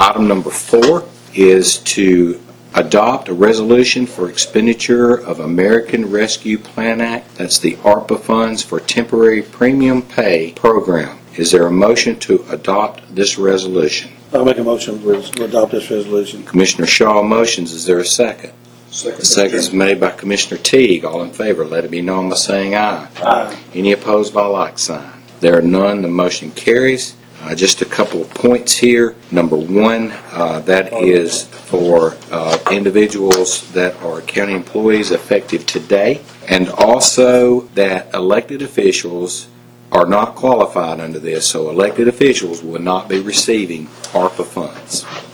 Item number 4 is to adopt a resolution for expenditure of American Rescue Plan Act. That's the ARPA funds for temporary premium pay program. Is there a motion to adopt this resolution? I'll make a motion to adopt this resolution. Commissioner Shaw motions. Is there a second? Second. Second is made by Commissioner Teague. All in favor, let it be known by saying aye. Aye. Any opposed by like sign? There are none. The motion carries. Just a couple of points here. Number 1, that is for individuals that are county employees effective today, and also that elected officials are not qualified under this, so elected officials will not be receiving ARPA funds.